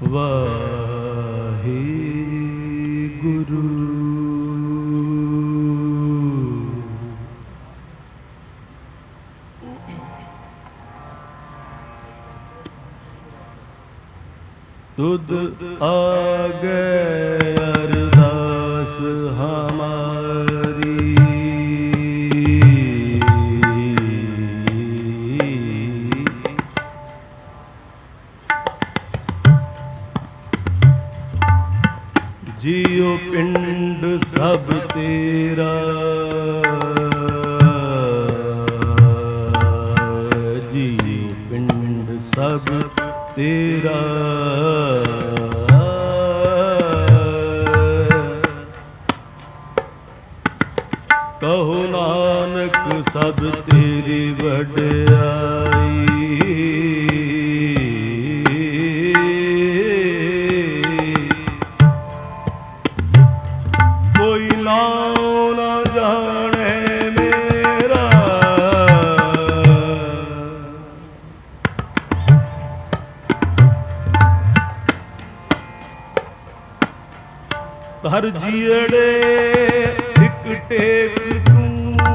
ਵਾਹਿਗੁਰੂ। ਤੁਧ ਆਗੇ ਅਰਦਾਸ ਹਮਾਰੀ, ਜੀਉ ਪਿੰਡ ਸਭ ਤੇਰਾ, ਜੀਉ ਪਿੰਡ ਸਭ ਤੇਰਾ। ਕਹੋ ਨਾਨਕ ਸਭ ਤੇਰੀ ਵਡਿਆਈ, ਕੋਈ ਨਾਉ ਨਾ ਜਾਣੇ ਮੇਰਾ। ਹਰ ਜੀੜੇ ਇੱਕ ਟੇਕ ਤੂੰ,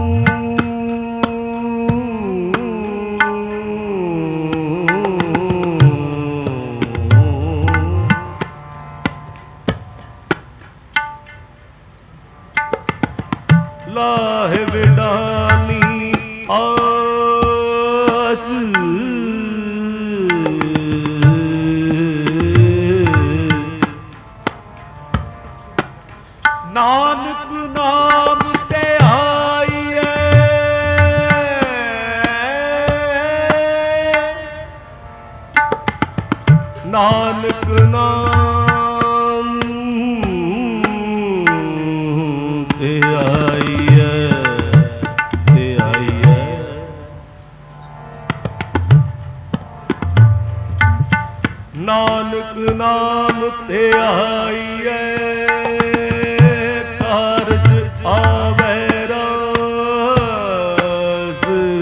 ਲਾਹੇ ਵਿਡਾਨੀ ਆਸ। ਨਾਨਕ ਨਾਮ ਤੇ ਆਈਏ, ਨਾਨਕ ਨਾਮ ਤੇ ਆਈਏ, ਤੇ ਆਈਏ। ਨਾਨਕ ਨਾਮ ਤੇ ਆਈਏ, ਕਾਰਜ ਆਵੇ ਰਾਸ,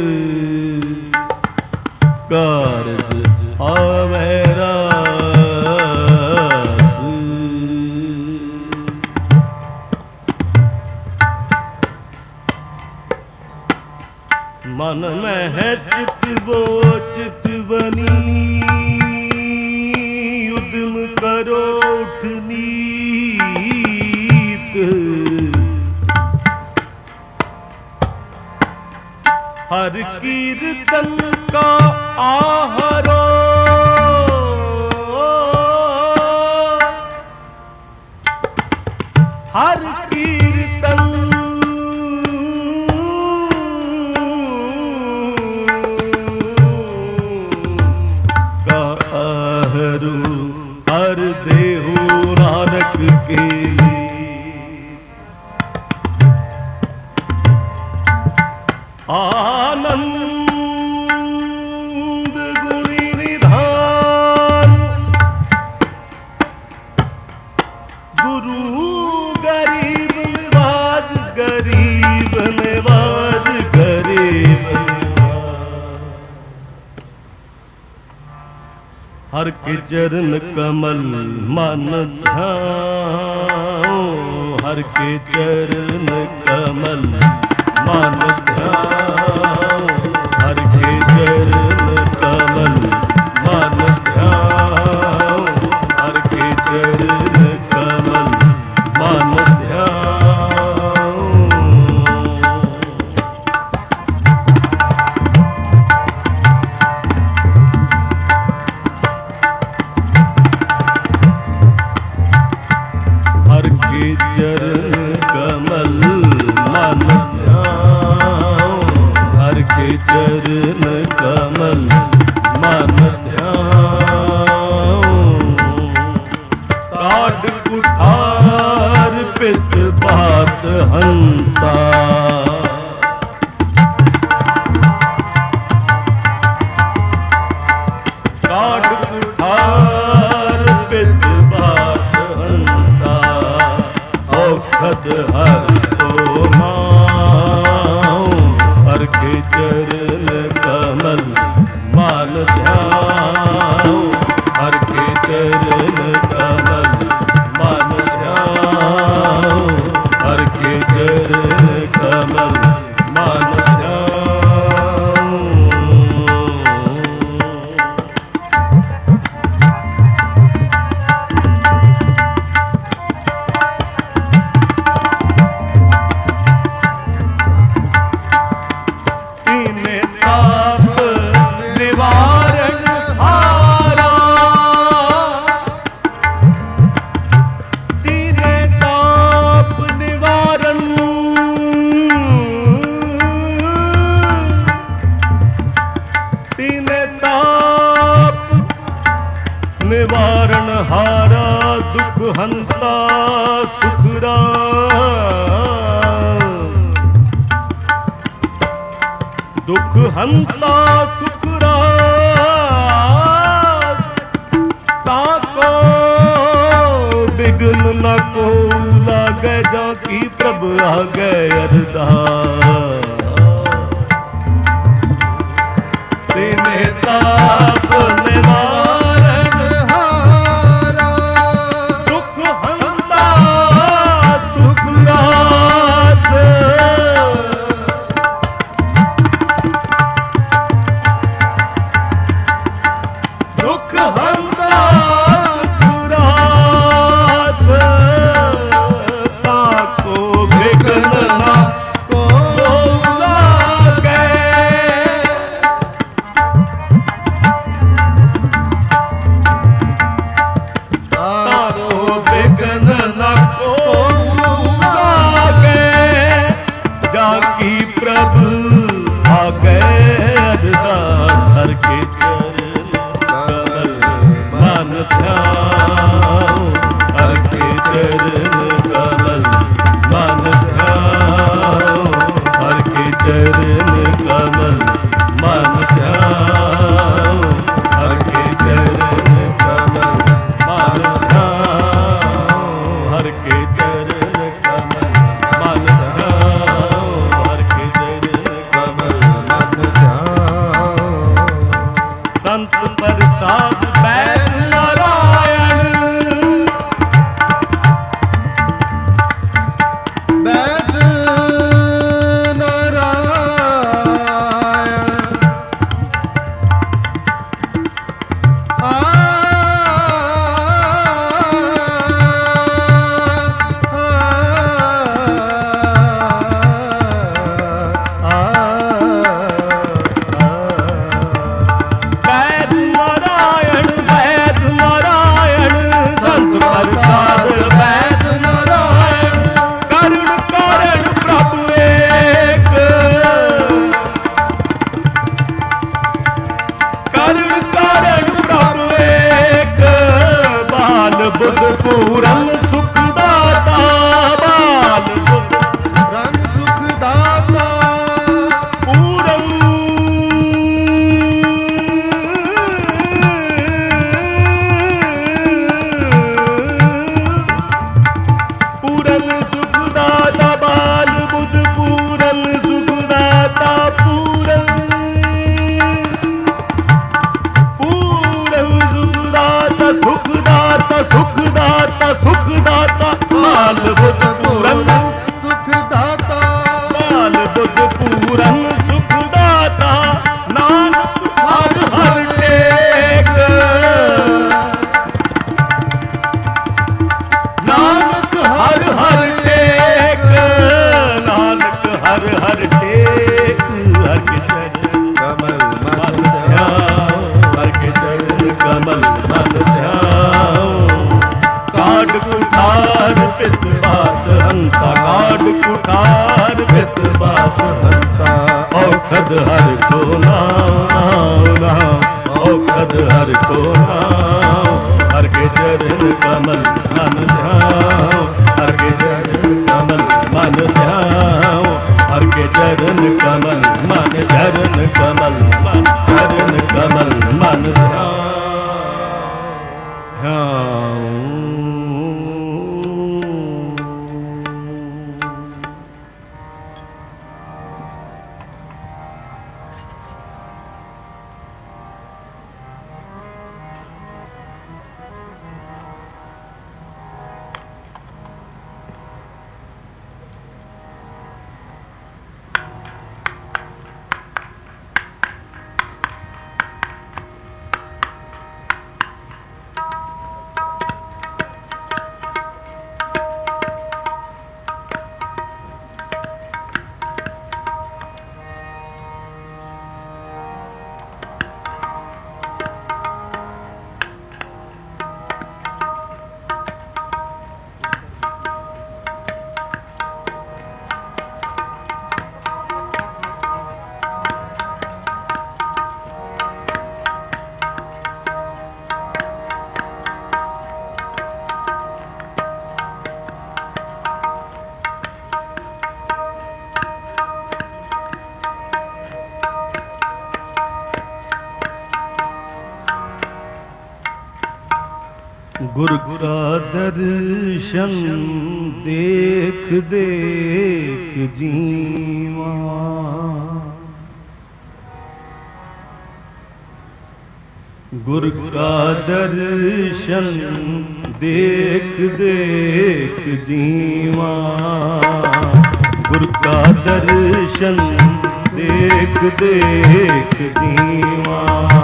ਕਾਰਜ ਆਵੇ ਰਾਸ। ਮਨ ਮਹਿ ਚਿਤ ਵੋ ਚਿਤ ਬਨੀ, ਉਦਮ ਕਰੋ ਉਠ ਨੀਤ। ਹਰ ਕੀਰਤਨ ਕਾ ਆਹਰੋ, ਹਰ ਕੀਰਤਨ ਕਾ ਆਹਰੂ। ਹਰ ਦੇਹੁ ਨਾਨਕ ਕੇ ਆਨੰਦ ਗੁਣੀ ਨਿਧਾਨ। ਗੁਰੂ ਗਰੀਬ ਨਿਵਾਜ, ਗਰੀਬ ਨਿਵਾਜ, ਗਰੀਬ ਨਿਵਾਜ। ਹਰ ਕੇ ਚਰਨ ਕਮਲ ਮਨ ਧਿਆਉ, ਹਰ ਕੇ ਚਰਨ ਕਮਲ ਮਨ ਧਿਆਉ। ਹਰ ਕੇ ਚਰਨ ਕਮਲ ਮਨ ਧਿਆਉ, ਹਰ ਕੇ ਚਰਨ ਕਮਲ ਮਨ ਧਿਆਉ। ਹਰ ਕੇ ਚਰਨ ਕਮਲ ਮਨ ਧਿਆਉ, ਹਰ ਕੇ ਚਰਨ ਕਮਲ ਮਨ ਧਿਆਉ। ਕਾਢ ਕੁਠਾਰ ਪਿਤ ਬਾਤ ਹੰਤਾ, ਕਾਢ ਕੁਠਾਰ ਪਿਤ ਬਾਤ ਹੰਤਾ। ਔਖਦ ਹਰ ਕੋ ਨਾਉ, ਹਰ ਕੇ ਚਰਨ ਕਮਲ ਮਨ ਧਿਆਉ, ਹਰ ਕੇ ਚਰਨ दीने ताप निवारण हारा दुख हंता सुखरा दुख हंता सुखरा ताको बिघ्न न को लागे जाकी प्रभ आगे अरदास दीने ताप निवारण हारा दुख हंता सुख रास दुख हंता सुख रास ताको बिघ्न न को लागे जाकी प्रभु आगे अरदास हर के चरण कमल मन ध्यान हर के चरण कमल मन ध्यान हर के चरण कमल मन ध्यान हर के चरण कमल मन ध्यान हर के चरण कमल मन संत प्रसाद बैद नारायण बैद नारायण बुध पूरन सुखदाता बाल पूरन सुखदाता पूरन पूरन सुखदाता बाल बुध पूरन सुखदाता पूरन पूरन सुखदाता सुखदाता सुखदाता सुखदाता बाल बुध पूरन सुखदाता बाल बुध पूरन सुखदाता नानक हर हर टेक नानक हर हर टेक नानक हर हर टेक हर के चरण कमल मन ध्यान हर के चरण कमल मन ध्यान काड कुठार पित बात हंता काड कुठार पित बात हंता औखद हर को नाम औखद हर को नाम हर के चरण कमल मन ध्यान हर के चरण कमल मन ध्यान हर के चरण कमल मन चरण कमल मन चरण कमल मन ध्यान ਗੁਰ ਕਾ ਦਰਸ਼ਨ ਦੇਖ ਦੇਖ ਜੀਵਾ, ਗੁਰ ਕਾ ਦਰਸ਼ਨ ਦੇਖ ਦੇਖ ਜੀਵਾ, ਗੁਰ ਕਾ ਦਰਸ਼ਨ ਦੇਖ ਦੇਖ ਜੀਵਾ।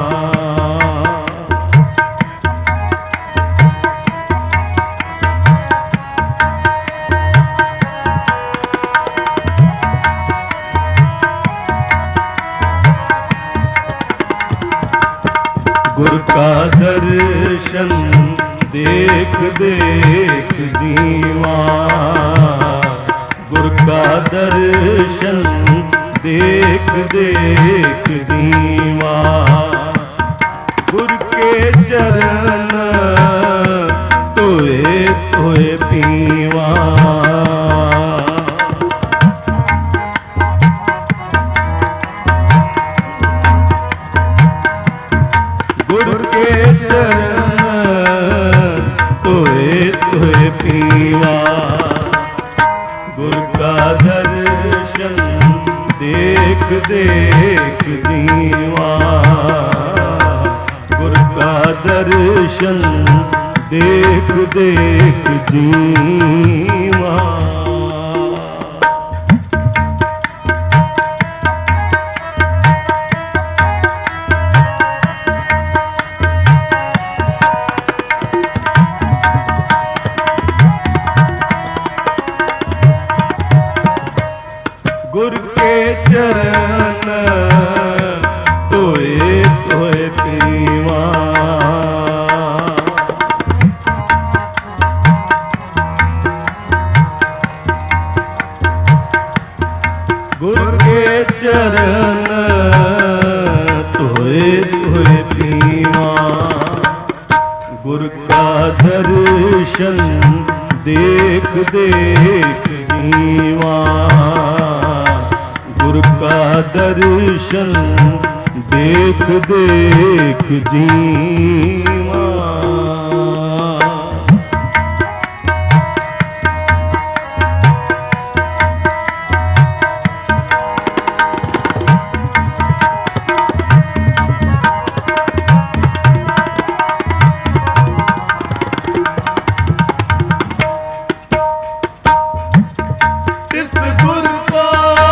ਗੁਰ ਕਾ ਦਰਸ਼ਨ ਦੇਖ ਦੇਖ ਜੀਵਾ, ਗੁਰ ਕਾ ਦਰਸ਼ਨ ਦੇਖ ਦੇਖ ਜੀਵਾ, ਗੁਰ ਕੇ ਚਰਨ ਧੋਏ ਧੋਏ ਪੀਵਾ, ਗੁਰ ਕੇ ਚਰਨ ਧੋਏ ਧੋਏ ਪੀਵਾ, ਗੁਰ ਕਾ ਦਰਸ਼ਨ ਦੇਖ ਦੇਖ ਜੀਵਾ, ਗੁਰ ਕਾ ਦਰਸ਼ਨ ਦੇਖ ਦੇਖ ਜੀਵਾ। ਗੁਰ ਕੇ ਚਰਨ ਧੋਏ ਧੋਏ ਪੀਵਾ, ਗੁਰ ਕੇ ਚਰਨ ਧੋਏ ਧੋਏ ਪੀਵਾ, ਗੁਰ ਕਾ ਦਰਸ਼ਨ ਦੇਖ ਦੇਖ ਜੀਵਾ, ਗੁਰ ਕਾ ਦਰਸ਼ਨ ਦੇਖ ਦੇਖ ਜੀਵਾ। ਤਿਸ ਗੁਰ ਕੋ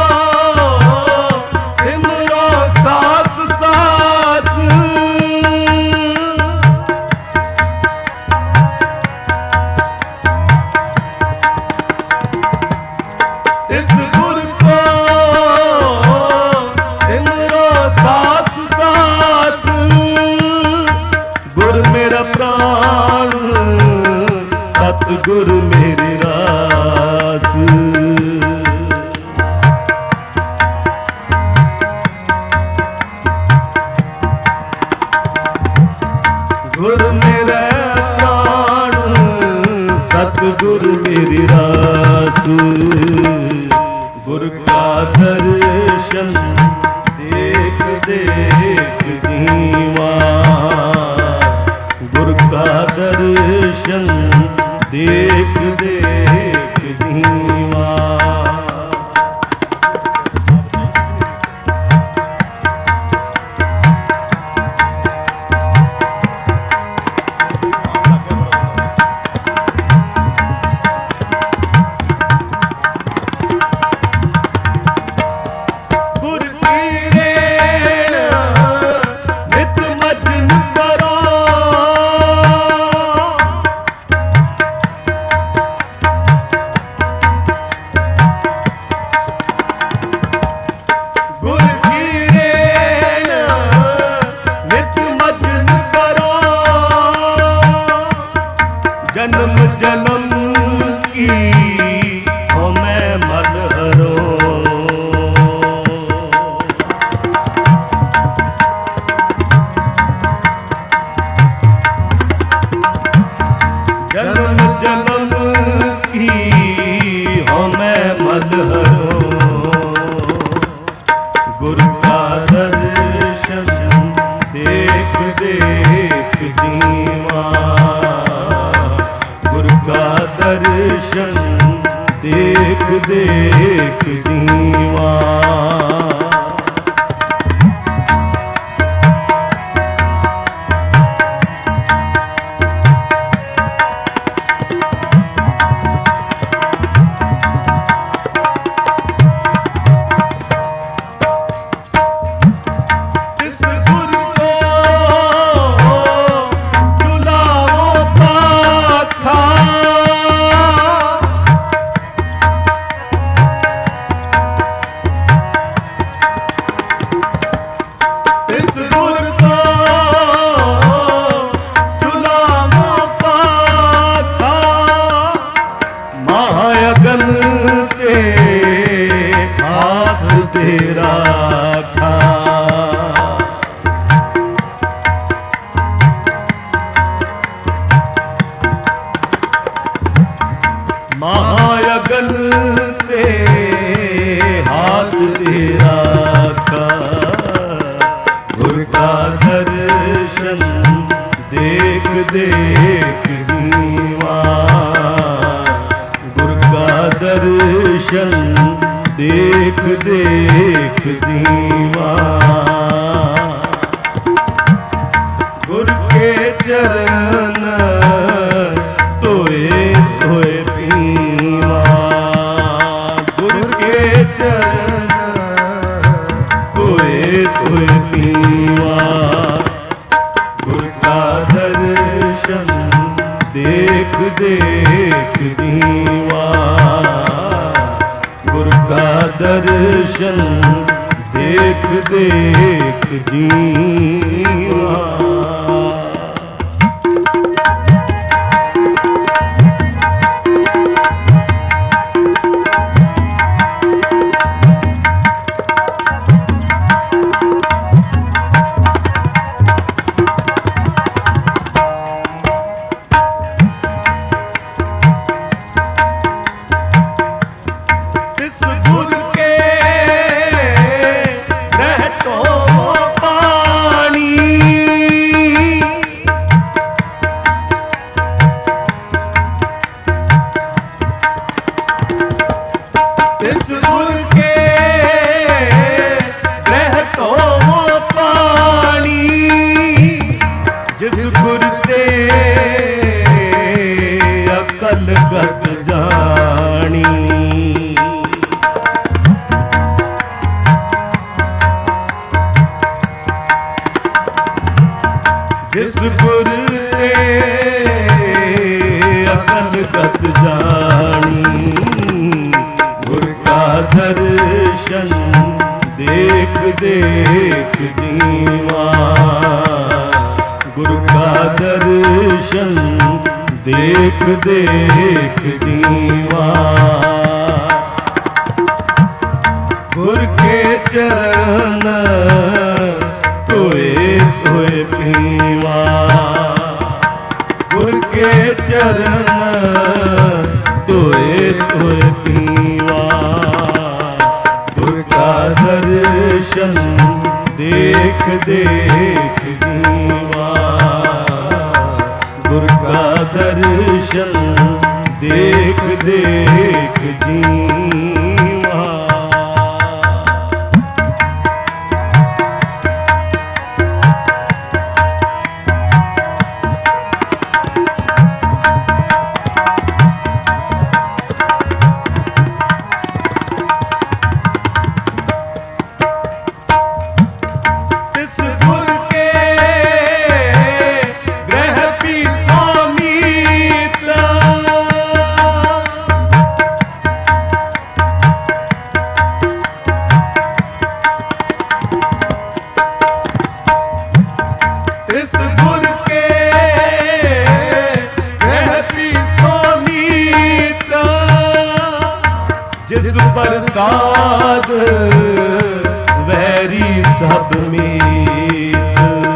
ਸਿਮਰੋ ਸਾਸ ਸਾਸ, ਤਿਸ ਗੁਰ ਕੋ ਸਿਮਰੋ ਸਾਸ ਸਾਸ, ਗੁਰ ਮੇਰਾ ਪ੍ਰਾਣ ਸਤਿਗੁਰ ਮੇਰੇ ਰਾਸ, ਗੁਰ ਮੇਰਾ ਪ੍ਰਾਣ ਸਤਿਗੁਰ ਮੇਰੀ ਰਾਸ, ਗੁਰ ਕਾ ਦਰਸ਼ਨ ਦੇਖ ਦੇਖ ਜੀਵਾ, ਗੁਰ ਕਾ ਦਰਸ਼ਨ ਦੇਖ ਦੇਖ ਜੀਵਾ। ਗੁਰ ਪੀਰੇ ਨਿਤ ਮਜਨ ਕਰੋ, ਗੁਰ ਪੀਰੇ ਨਿਤ ਮਜਨ ਕਰੋ, ਜਨਮ ਜਨਮ ਕੀ ਹੋ ਮੈਂ ਮਨ ਹਰੋ, ਜਨਮ ਜਨਮ ਕੀ ਹੋ ਮੈਂ ਮਨ ਹਰੋ, ਗੁਰ ਕਾ ਦਰਸ਼ਨ ਦੇਖ ਦੇਖ ਜੀਵਾ, देख जीवा। महायगन ते हाथ दे राखा, गुर का दर्शन देख देख जीवा। गुर का दर्शन देख देख जीवा। गुर के चरण तोए तोए पीवा। गुर के चरण तोए तोए पीवा। गुर का दर्शन देख देख जीवा। गुर का दर्शन देख देख जीवा। जिस गुर ते अकल गत जानी। गुर का दर्शन देख देख जीवा। गुर का दर्शन देख देख जीवा। गुर के चरण तोए तोए पीवा। गुर के चरण तोए तोए पीवा। गुर का दर्शन देख देख जीवा। गुर का दर्शन देख देख जीवा। प्रसाद वैरी सब मीत।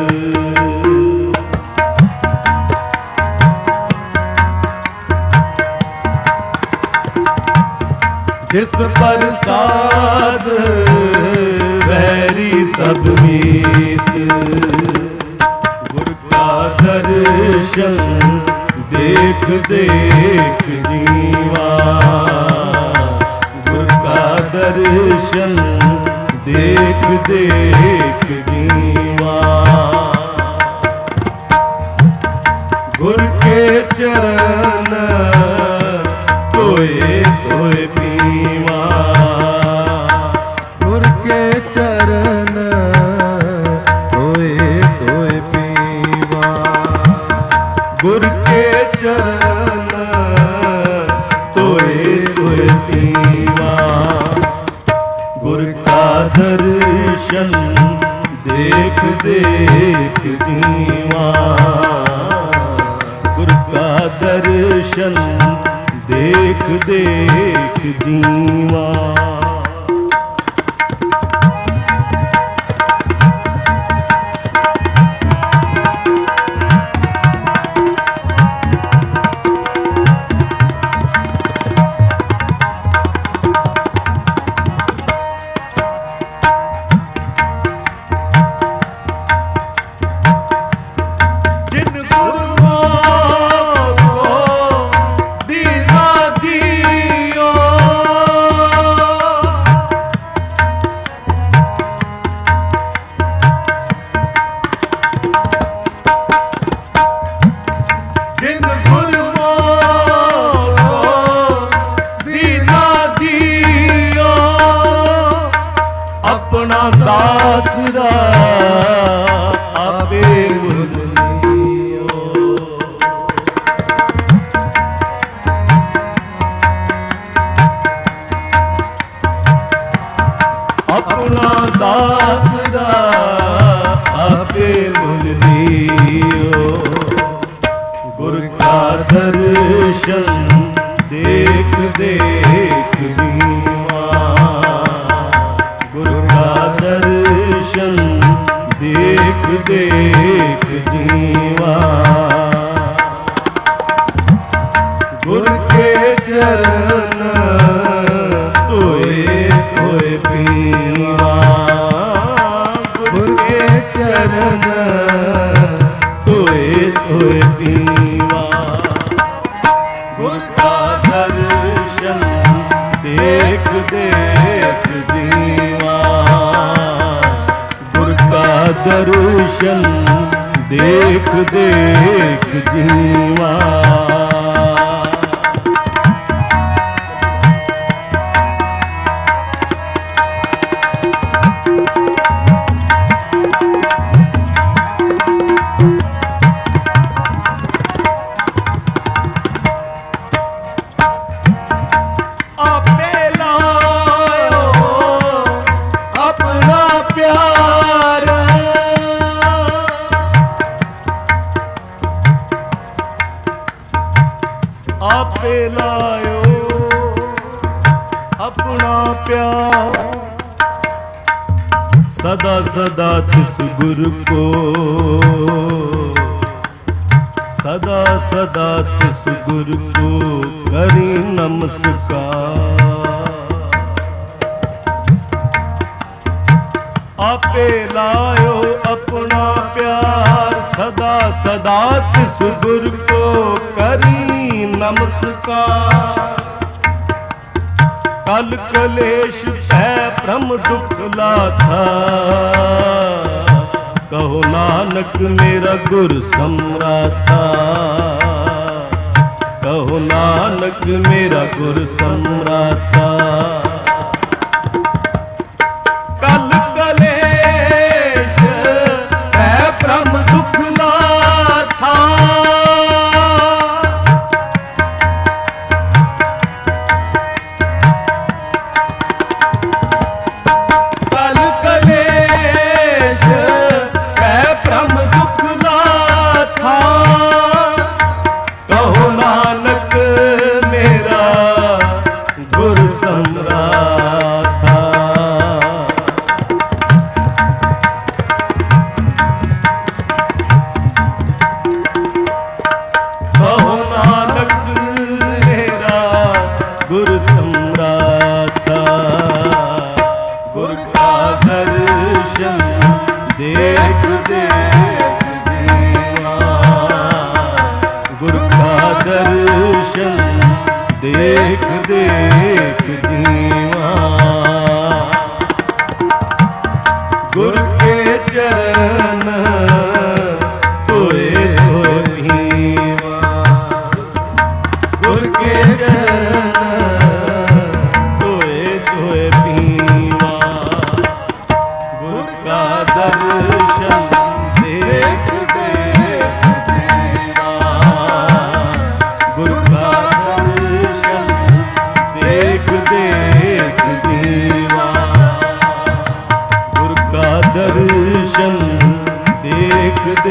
जिस प्रसाद वैरी सब मीत। गुर का दर्शन देख देख जीवा। ਦਰਸ਼ਨ ਦੇਖ ਦੇਖ ਜੀਵਾ। ਗੁਰ ਕੇ ਚਰਨ ਧੋਏ ਧੋਏ ਪੀਵਾ। ਗੁਰ ਕੇ ਚਰਨ ਧੋਏ ਧੋਏ ਪੀਵਾ। ਗੁਰ ਕੇ ਚਰਨ ਧੋਏ ਧੋਏ ਪੀਵਾ। ਗੁਰ ਕਾ ਦਰਸ਼ਨ ਦੇਖ ਦੇਖ ਜੀਵਾ। ਗੁਰ ਕਾ ਦਰਸ਼ਨ ਦੇਖ ਦੇਖ ਜੀਵਾ। ਦਾਸਰਾ ਆਪੇ ਮੁੱਲ ਲਿਓ। ਆਪਣਾ ਦਾਸਰਾ ਆਪੇ ਮੁੱਲ ਲਿਓ। ਗੁਰ ਕਾ ਦਰਸ਼ਨ ਦੇਖ ਦੇਖ ਜੀਵਾ। ਗੁਰ ਕਾ ਦਰਸ਼ਨ ਦੇਖ ਦੇਖ ਜੀਵਾ। ਗੁਰ ਕੇ ਚਰਨ ਧੋਏ ਧੋਏ ਪੀਵਾ। ਗੁਰ ਕੇ ਚਰਨ ਧੋਏ ਧੋਏ ਪੀਵਾ। ਗੁਰ ਕਾ ਦਰਸ਼ਨ ਦੇਖ ਦੇਖ ਜੀਵਾ। ਗੁਰ ਕਾ ਦਰਸ਼ਨ ਦੇਖ ਦੇਖ ਜੀਵਾ। ਆਪੇ ਲਾਇਓ ਆਪਣਾ ਪਿਆਰ। ਸਦਾ ਸਦਾ ਤਿਸ ਗੁਰ ਕੋ। ਸਦਾ ਸਦਾ ਤਿਸ ਗੁਰ ਕੋ ਕਰੀ ਨਮਸਕਾਰ। ਆਪੇ ਲਾਇਓ ਆਪਣਾ ਪਿਆਰ। ਸਦਾ ਸਦਾ ਤਿਸ ਗੁਰ ਕੋ ਕਰੀ ਨਮਸਕਾਰ। ਕਲ ਕਲੇਸ਼ ਭੈ ਭ੍ਰਮ ਦੁਖ ਲਾਥਾ। ਕਹੋ ਨਾਨਕ ਮੇਰਾ ਗੁਰ ਸਮਰਾਥਾ। ਕਹੋ ਨਾਨਕ ਮੇਰਾ ਗੁਰ ਸਮਰਾਥਾ। ਕਲ ਕਲੇਸ਼ ਭੈ ਭ੍ਰਮ ਦੁਖ ਲਾਥਾ। ਕਹੋ ਨਾਨਕ ਮੇਰਾ ਗੁਰ ਸਮਰਾ।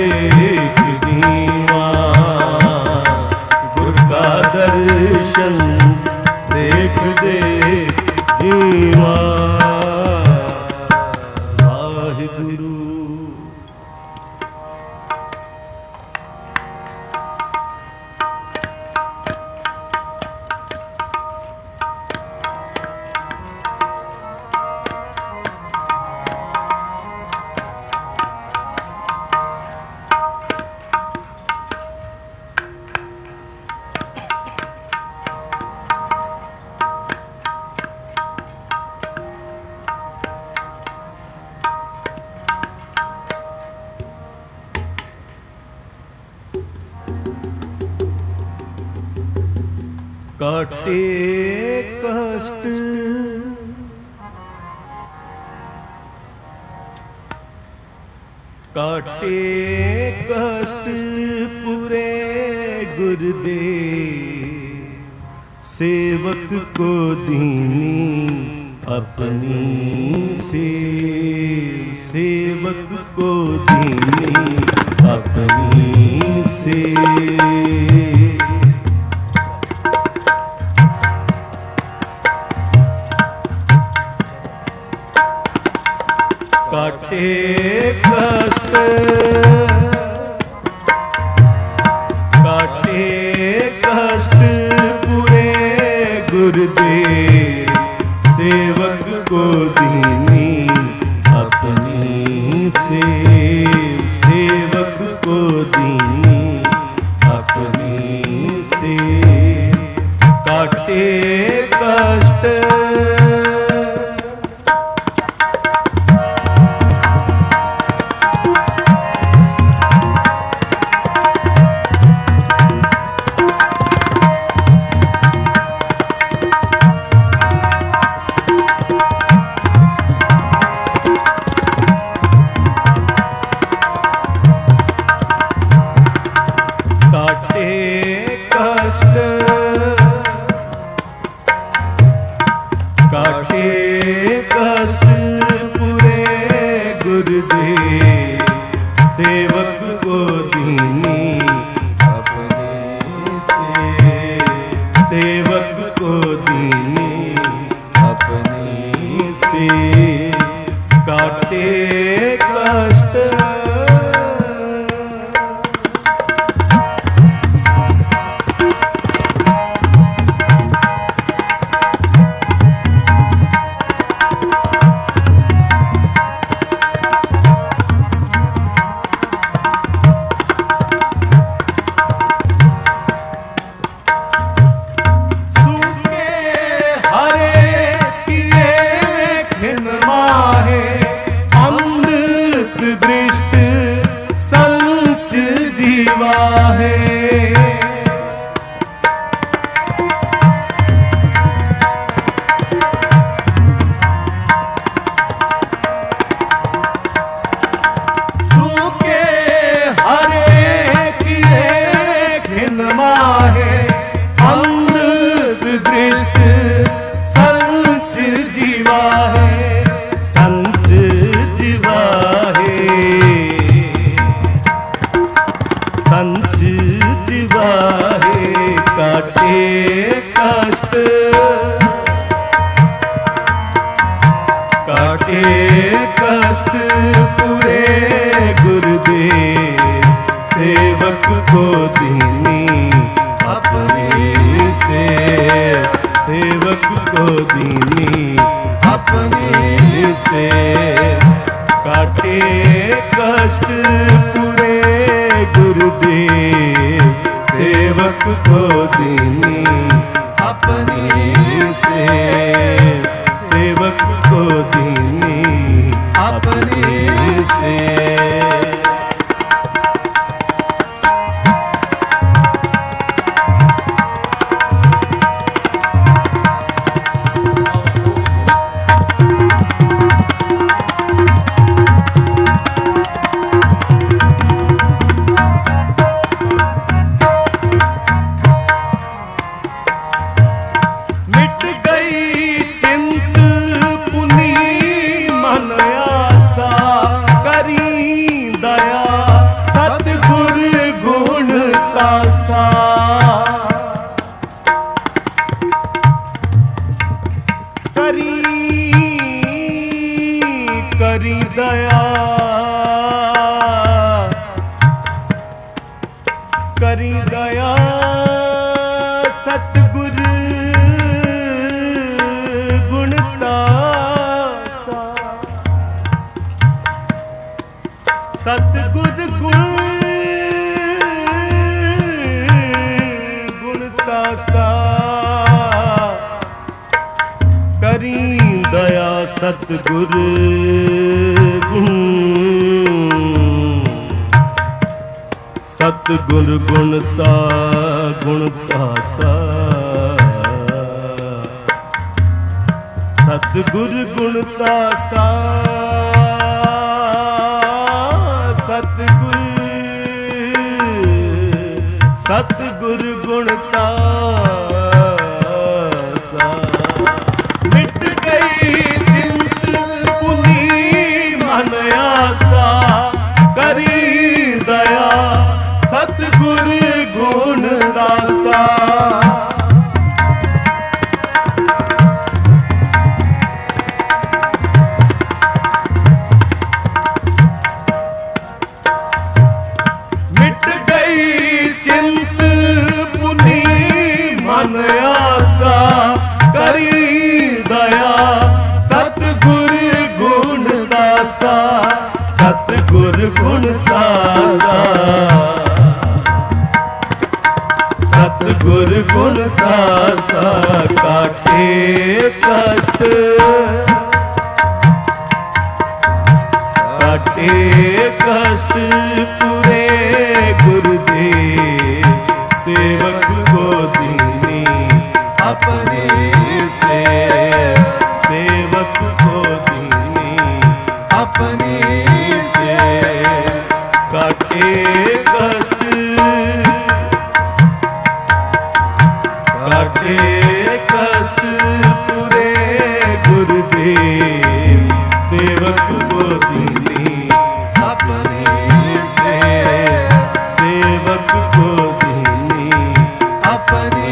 देख दीवा, गुर का दर्शन देख दे जीवा। वाहिगुरु काटे कष्ट काटे कष्ट पूरे गुरुदेव, सेवक को दीनी अपनी सेवक को दीनी अपनी काटे कष्ट काटे कष्ट पूरे गुरुदेव, सेवक को दीनी अपनी सेवक को दीनी अपनी काटे कष्ट काटे कष्ट पूरे गुरुदेव, सेवक को दीनी अपने सेवक को दीनी अपनी काटे कष्ट काटे कष्ट पूरे गुरुदेव, सेवक को दीनी अपने सेवक को दीनी अपने काटे कष्ट पूरे गुरुदेव, सेवक को दीनी अपने सेवक को दीनी अपने ਕਰੀ ਦਇਆ ਸਤਿਗੁਰ ਗੁਣ ਤਾਸਾ। ਸਤਿਗੁਰ ਗੁਣ ਤਾਸਾ ਕਰੀ ਦਇਆ ਸਤਿਗੁਰ ਸਤਿਗੁਰ ਗੁਣ ਤਾਸਾ। ਸਤਿਗੁਰ ਗੁਣ ਤਾਸਾ। ਸਤਿਗੁਰ ਗੁਣ ਤਾਸਾ। ਮਿਟ ਗਈ ਚਿੰਤ ਪੁਨੀ ਮਨ ਆਸਾ ਕਰੀ ਦਇਆ ਸਤਿਗੁਰ ਗੁਣ ਤਾਸਾ। ਮਿਟ ਗਈ ਚਿੰਤ ਪੁਨੀ ਮਨ ਆਸਾ ਕਰੀ ਦਇਆ ਸਤਿਗੁਰ ਗੁਣ ਤਾਸਾ। ਸਤਿਗੁਰ ਗੁਣ ਤਾਸਾ। ਸਤਿਗੁਰ ਗੁਣ ਤਾਸਾ ਕਾਟੇ ਕਸ਼ਟ। ਕਾਟੇ ਕਸ਼ਟ ਪੂਰੇ ਗੁਰਦੇਵ ਸੇਵਕ ਕੋ ਦੀਨੀ ਆਪਣੇ ਸੇਵਕ ਕੋ ਦੀਨੀ ਆਪਣੇ ਕਾਟੇ ਕਸ਼ਟ। ਕਾਟੇ ਕਸ਼ਟ ਪੂਰੇ ਗੁਰਦੇਵ ਸੇਵਕ ਕੋ ਦੀਨੀ ਆਪਣੇ ਸੇਵਕ ਕੋ ਦੀਨੀ ਆਪਣੇ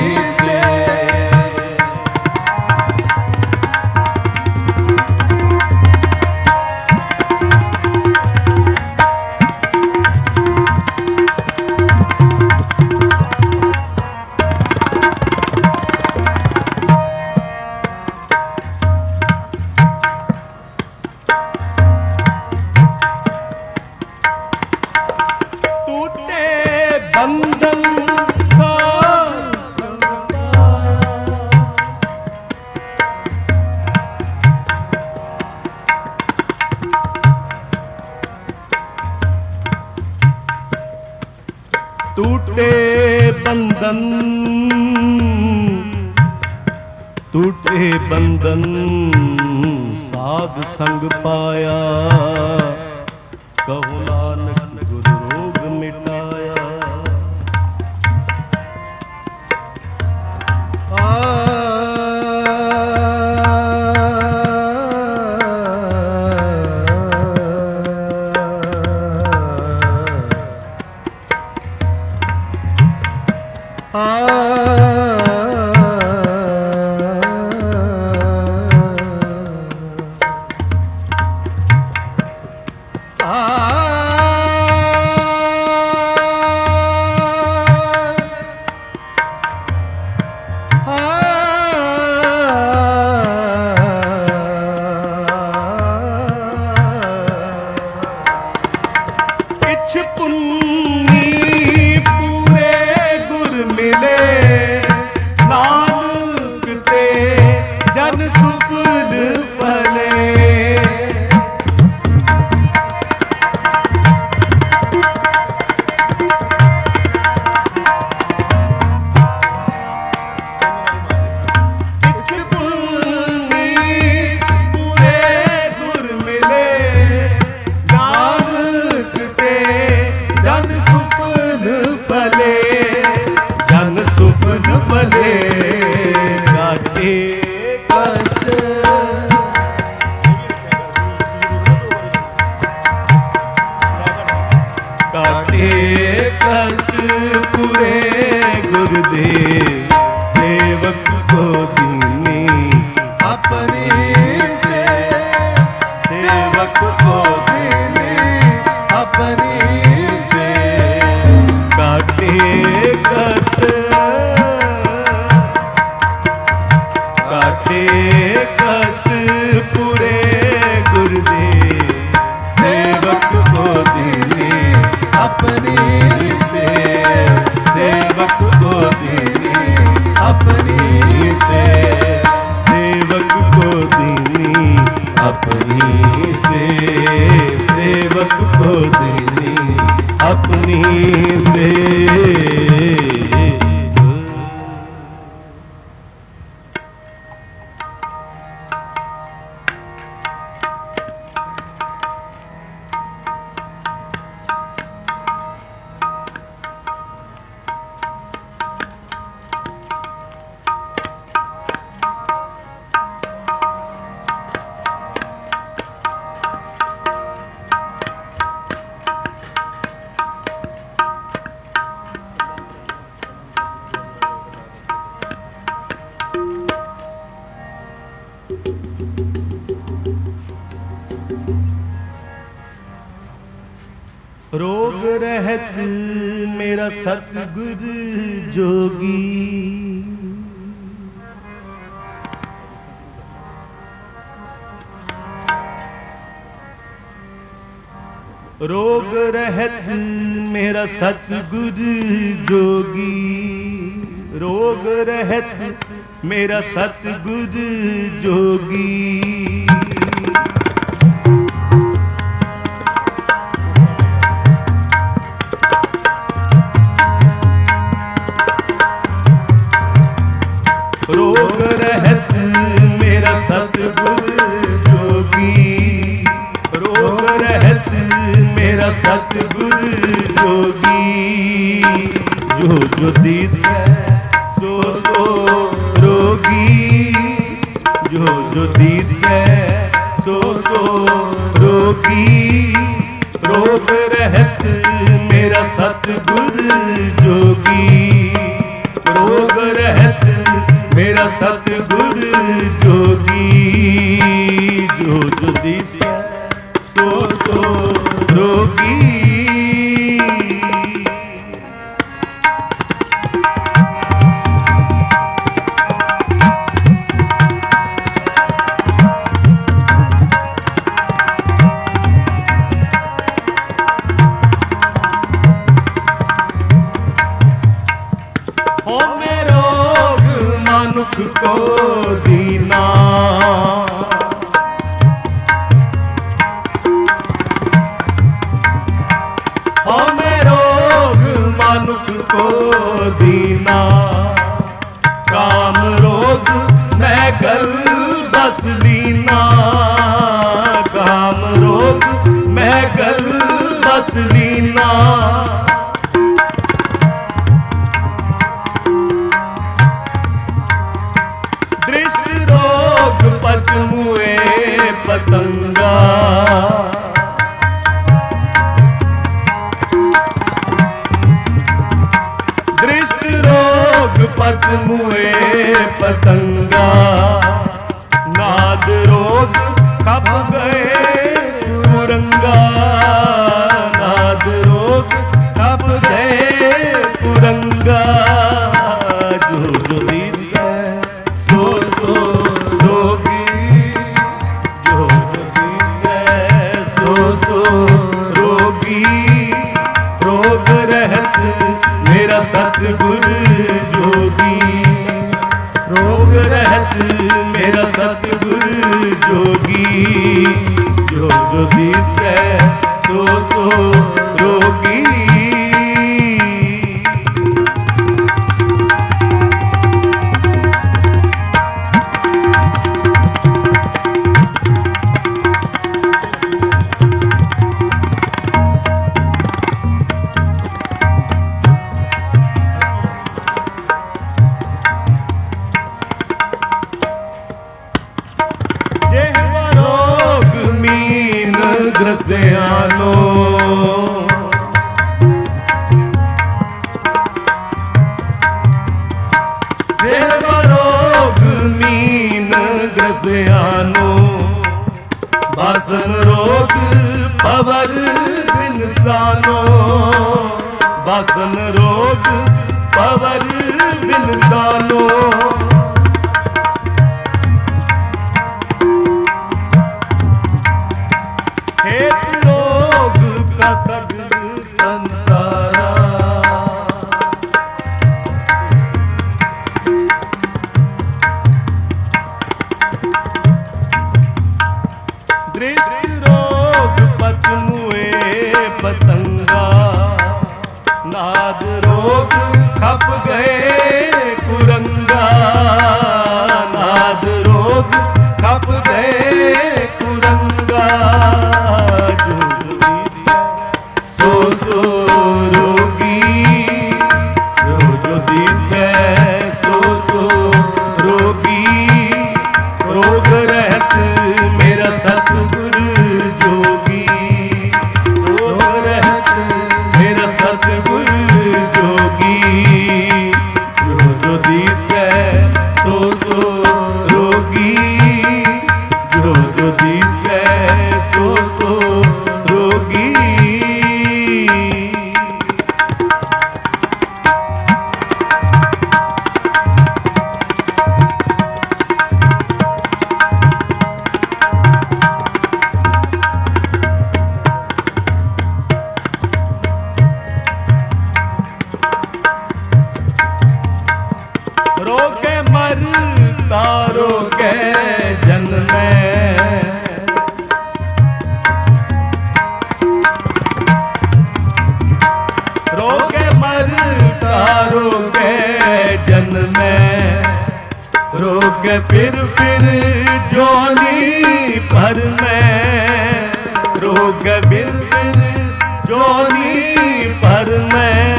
ਬੰਧਨ ਟੂਟੇ ਬੰਧਨ ਟੂਟੇ ਬੰਧਨ ਸਾਧ ਸੰਗ ਪਾਇਆ ਕਹੋ ਨਾਨਕ ਗੁਰ ਰੋਗ ਮਿਟਾਇਆ। काटे कष्ट काटे कष्ट पूरे गुरुदेव सेवक को दिले अपनी से सेवक को दिले अपनी से सेवक को दिली अपनी से सेवक को दिली अपनी से। रोग रहत मेरा सतगुरु जोगी रोग रहत मेरा सतगुरु जोगी रोग रहत मेरा सतगुरु जोगी रोग रहत मेरा सतगुरु जोगी रोग रहत मेरा सतगुरु जोगी जो जो दिस सो सो रोगी जो जो दिस सो सो रोगी रोग रहत मेरा सतगुरु जोगी रोग रहत मेरा सतगुरु जोगी जो जो दिस सो सो रोगी को दीना हमें रोग मानुख को दीना काम रोग मैं गल बस लीना काम रोग मैं गल बस लीना पचमुए पतंगा दृष्ट रोग पचमुए पतंगा नाद रोग कब गए कुरंगा नाद रोग कब गए कुरंगा जो जो दिस सो सो रोग रहत मेरा सतगुरु जोगी रोग रहत मेरा सतगुरु जोगी जो जो दिस सो सो रोगी ग्रसियानो रोग मीन ग्रसियानो बासन रोग पवर इंसानो आसन रोग पवर बिनसानो। हेत रोग का सगल संसारा, दृष्टि रोग पचमुए पतंगा, नाद रोग खप गए कुरंगा, नाद रोग खप गए कुरंगा। जो सो रोगी, जो दिसै सो रोगी, रोग रहत मेरा सतगुरु जोगी, रोग रहत मेरा सतगुरु जोगी। जो दिसै सो रोगी, जो दिसै सो रोगी। रोके मरता रोके जन्मे, रोके मरता रोके जन्मे, रोके फिर जोनी पर में, रोके फिर जोनी पर में।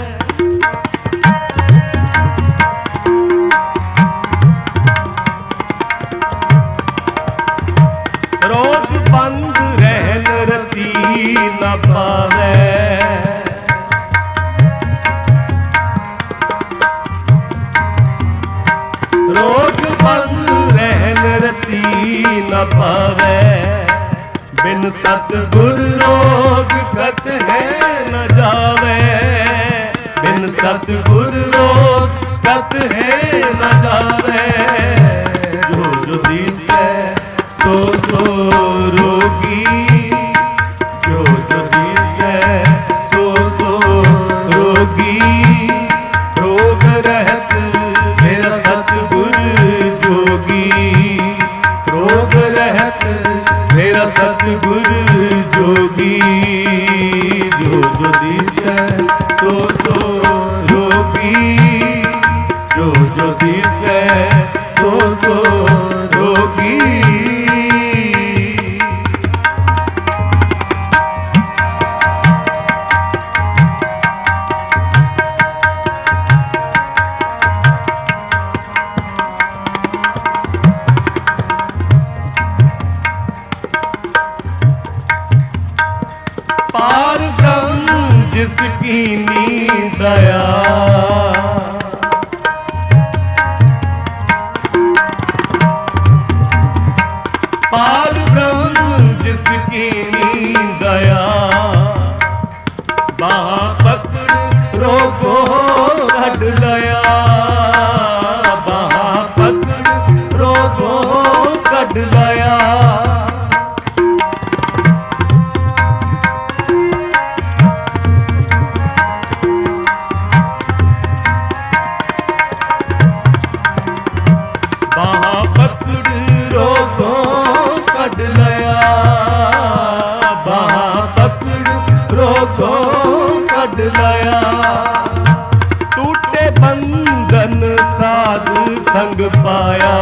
रोग बंद रहन रती न पावे, रोग बंद रहन रती न पावे। बिन सतगुर रोग कत है न जावे, बिन सतगुर रोग कत है न जावे। जो दिसै सो रोगी, जो दिसै सो रोगी, रोग रहत मेरा सतगुरु जोगी, रोग रहत मेरा सतगुरु जोगी। जो दिसै सो रोगी, जो दिसै सो रोगी। पार ब्रह्म जिसकी नींद दया, पार ब्रह्म जिसकी नींद दया। बाह पकड़ रोगो कढ लया, बाह पकड़ रोगो कढ लया। टूटे बंधन साध संग पाया,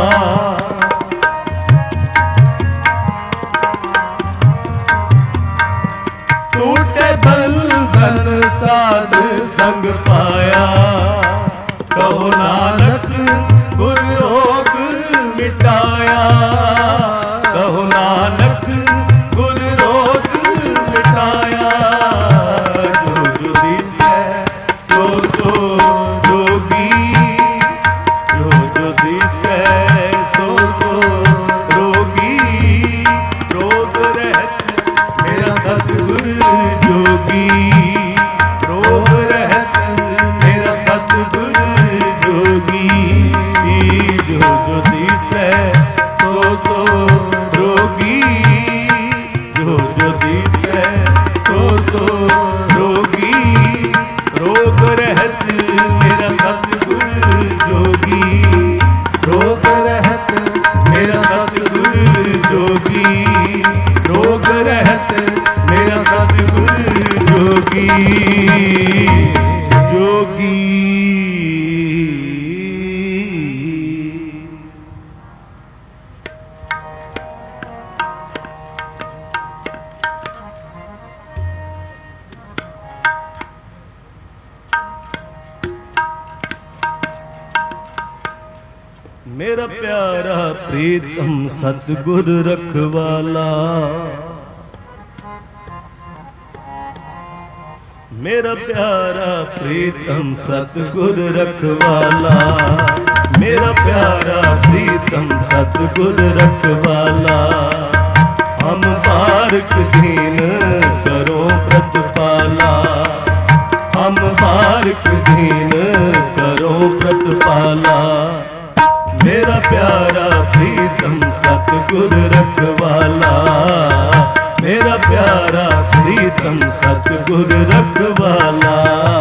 टूटे बंधन साध संग पाया। कहो नानक गुर रोग मिटाया, कहो नानक गुर रोग मिटाया। जो दिसै सो रोगी, जो दिसै सो रोगी, रोग रहत मेरा सतगुरु जोगी, रोग जोगी। मेरा प्यारा प्रीतम सतगुर रखवाला, मेरा प्यारा प्रीतम सतगुर रखवाला, मेरा प्यारा प्रीतम सतगुर रखवाला। हम बारक दीन करो प्रतिपाला, हम बारक दीन करो प्रतिपाला। मेरा प्यारा प्रीतम सतगुर रखवाला, मेरा प्यारा प्रीतम सतगुर रखवाला।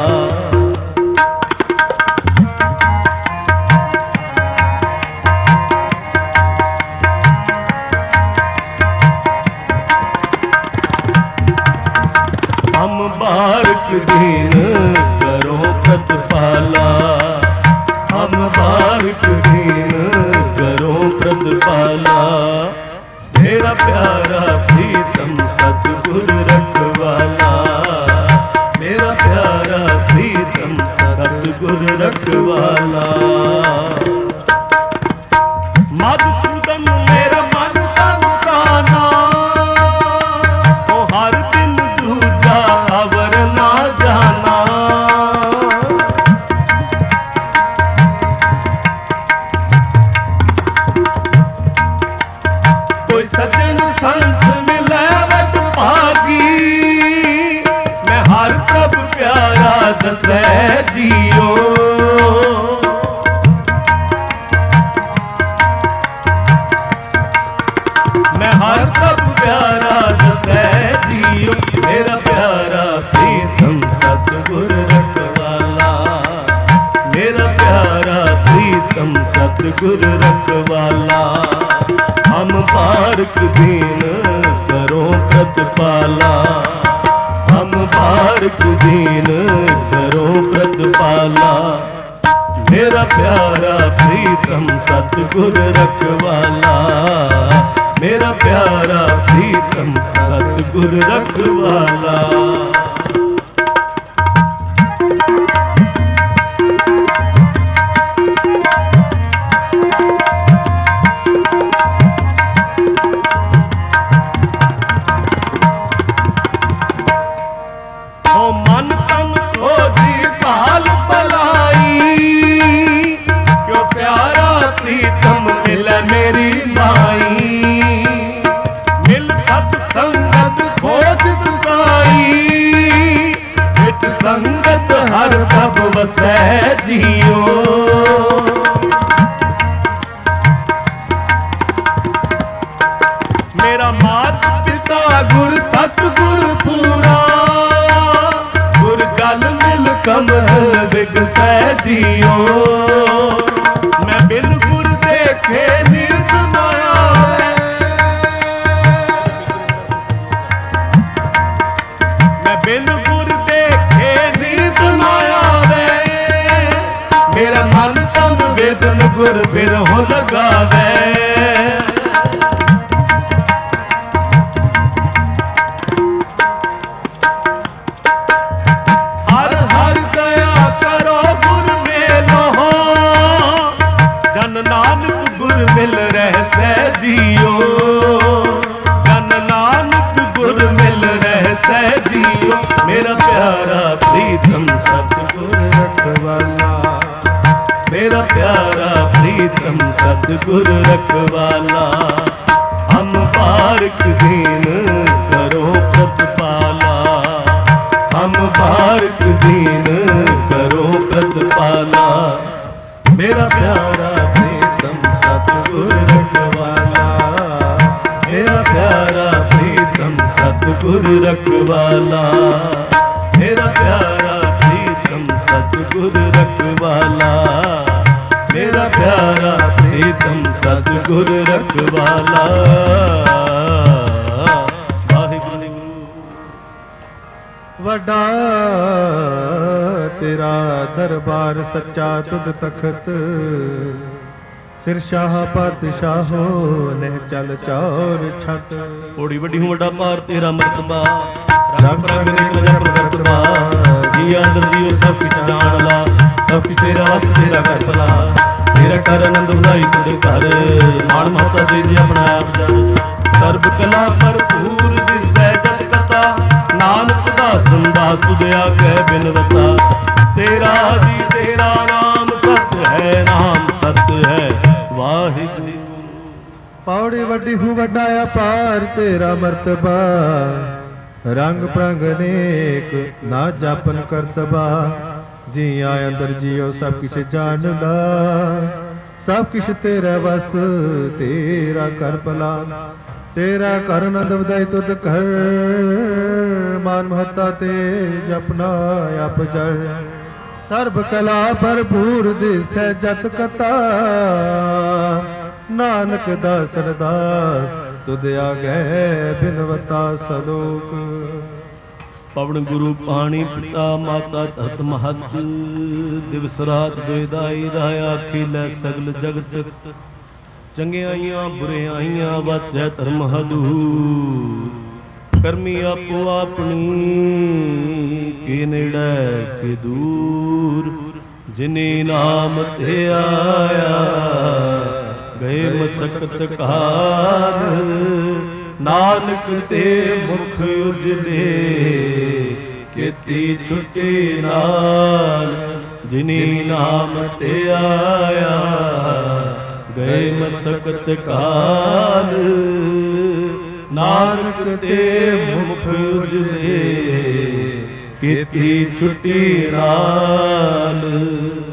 हम बारक दीन करो प्रतिपाला, हम बारक दीन करो प्रतिपाला। मेरा प्यारा प्रीतम सतगुर रखवाला, मेरा प्यारा प्रीतम सतगुर रखवाला। मधुसूदन मेरा मन तन प्राणा, ओ हर दिन दूजा अवर ना जाना। कोई सज्जन संत मिले वत भागी, मैं हर प्रभ प्यारा दसै जियो। मैं हर प्रभ प्यारा दसै जियो। मेरा प्यारा प्रीतम सतगुर रखवाला, मेरा प्यारा प्रीतम सतगुर रखवाला। हम बारक दीन करो प्रतिपाला, हम बारक दीन करो प्रतिपाला। मेरा प्यारा प्रीतम सतगुर रखवाला, मेरा प्यारा प्रीतम सतगुर रखवाला। मन तन खोजी काल पलाई, क्यों प्यारा प्रीतम मिले मेरी माई। मिल सत संगत खोज तुसाई, विच संगत हर प्रभ वसै जियो। मेरा मात पिता गुर सतगुर पूरा, गल मिल कमल विगसै जियो। मैं बिन गुर देखे नींद न आवे, मैं बिन गुर देखे नींद न आवे। मेरा मन तन वेदन गुर बिरह लगावे। नानक गुर मिल रहसै जियो, जन नानक गुर मिल रहसै जियो। मेरा प्यारा प्रीतम सतगुर रखवाला, मेरा प्यारा प्रीतम सतगुर रखवाला। हम बारक दीन करो प्रतिपाला, हम बारक दीन करो प्रतिपाला। मेरा प्यारा प्रीतम सतगुर रखवाला, मेरा प्यारा प्रीतम सतगुर रखवाला। मेरा प्यारा प्रीतम सतगुर रखवाला, मेरा प्यारा प्रीतम सतगुर रखवाला। ਵੱਡਾ ਤੇਰਾ ਦਰਬਾਰ ਸੱਚਾ ਤੁਧ ਤਖਤ ਸਿਰ ਸ਼ਾਹ ਪਾਤਸ਼ਾਹੋ ਨਹਿ ਚਲ ਚੌਰ ਛਤ ਓੜੀ ਵੱਡੀ ਹੂੰ ਵੱਡਾ ਭਾਰ ਤੇਰਾ ਮਰਤਬਾ ਰੰਗ ਰੰਗ ਨਿਕਲ ਜਾ ਪ੍ਰਗਟਵਾ ਜੀ ਅੰਦਰ ਜੀਓ ਸਭ ਕੁਛ ਜਾਣ ਲਾ ਸਭ ਕੁਛ ਤੇਰਾ ਵਸ ਤੇਰਾ ਘਰ ਭਲਾ ਤੇਰਾ ਕਰ ਆਨੰਦ ਵਧਾਈ ਤੁਧ ਘਰ ਮਾਣ ਮਹਤਾ ਦੇ ਜੀ ਆਪਣਾ ਆਪ ਜਰ ਸਰਬ ਕਲਾ ਭਰਪੂਰ ਦਿਸੈ ਜਤ ਕਥਾ ਨਾਨਕ ਦਾਸ ਸੰਦਾਸ ਤੁਧ ਆਗੇ ਬਿਨਵਤਾ ਤੇਰਾ ਜੀ ਤੇਰਾ ਨਾਮ ਸੱਚ ਹੈ ਨਾਮ ਸੱਚ ਹੈ ਵਾਹਿਗੁਰੂ ਪੌੜੀ ਵੱਡੀ ਹੂੰ ਵੱਡਾ ਅਪਾਰ ਤੇਰਾ ਮਰਤਬਾ ਰੰਗ ਪ੍ਰੰਗ ਅਨੇਕ ਨਾ ਜਾਪਨ ਕਰਤਬਾ ਜੀਆਂ ਅੰਦਰ ਜੀਓ ਸਭ ਕੁਛ ਜਾਣ ਲਾ ਸਭ ਕੁਛ ਤੇਰਾ ਵਸ ਤੇਰਾ ਕਰ ਭਲਾ ਤੇਰਾ ਕਰ ਆਨੰਦ ਵਧਾਈ ਤੁਧ ਘਰ ਮਾਨ ਮਹੱਤਾ ਤੇ ਜਪਨਾ ਆਪ ਜਰ ਸਰਬ ਕਲਾ ਭਰਪੂਰ ਦਿਸੈ ਜਤ ਕਥਾ ਨਾਨਕ ਦਾਸ ਅਰਦਾਸ ਤੁਧ ਆਗੇ ਬਿਨਵਤਾ ਸਲੋਕ ਪਵਨ ਗੁਰੂ ਪਾਣੀ ਪਿਤਾ ਮਾਤਾ ਧਰਤ ਮਹਤ ਦਿਵਸ ਰਾਤ ਦੁਇਦਾਈ ਦਾ ਆਖੀਲੇ ਸਗਲ ਜਗਤ ਚੰਗਿਆਈਆਂ ਬੁਰਿਆਈਆਂ ਵਾਚੈ ਧਰਮ ਹਦੂਰ ਕਰਮੀ ਆਪੋ ਆਪਣੀ ਕੇ ਨੇੜੇ ਕੇ ਦੂਰ ਜਿਨੇ ਨਾਮ ਤੇ ਆਇਆ ਗਏ ਮਸਕਤ ਕਾਲ ਨਾਨਕ ਤੇ ਮੁਖ ਉਜਲੇ ਕੀਤੀ ਛੁੱਟੀ ਨਾਲ ਜਿਨੇ ਨਾਮ ਤੇ ਆਇਆ ਗਏ ਮਸਕਤ ਕਾਲ ਨਾਨਕ ਤੇ ਮੁਖ ਉਜਲੇ ਕੀਤੀ ਛੁੱਟੀ ਨਾਲ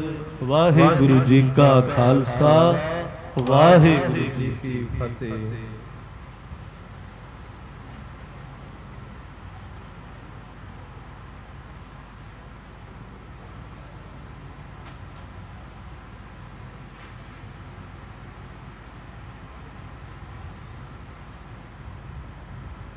ਵਾਹਿਗੁਰੂ ਜੀ ਕਾ ਖਾਲਸਾ ਵਾਹਿਗੁਰੂ ਜੀ ਕੀ ਫਤਿਹ।